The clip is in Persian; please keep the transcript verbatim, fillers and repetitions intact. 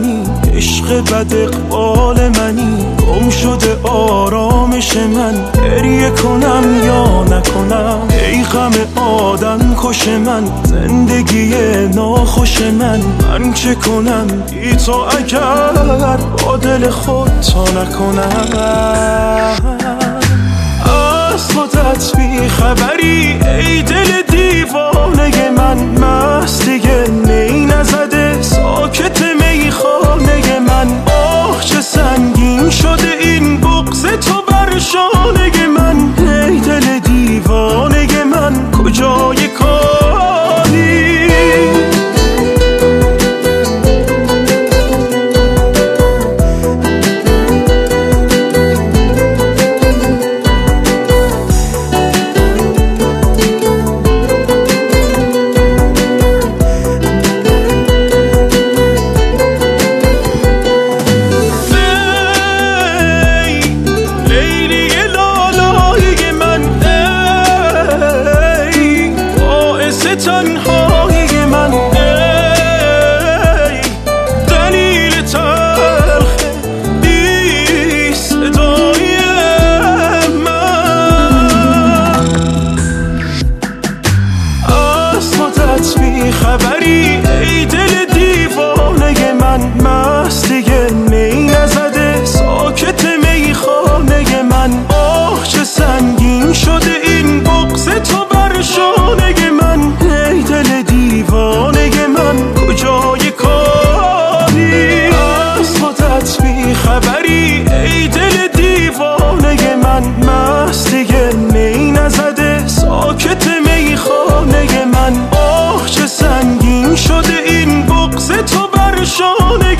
منی، عشق بد اقبال منی، گم شده آرامش من. گریه کنم یا نکنم، ای غم آدم کش من، زندگی ناخوش من. من چه کنم بی تو اگر با دل خود تا نکنم؟ از خودت بی خبری ای دل دیوانه من، مست دیگه می نزده ساکت میخانه من. آه چه سنگین شده این بغض تو بر شانه من، ای دل دیوانه من کجای کاری؟ تنهایی من، ای دلیل تلخ بی صدای من. از خودت بی خبری ای دل دیوانه من، مست دیگه می نزده ساکت میخانه من. آه چه سنگین شده این بغض تو بر شانه من، ای دل دیوانه من کجای کاری؟ از خودت بی خبری ای دل دیوانه من، مست دیگه می نزده ساکت میخانه من. آه چه سنگین شده این بغض تو بر شانه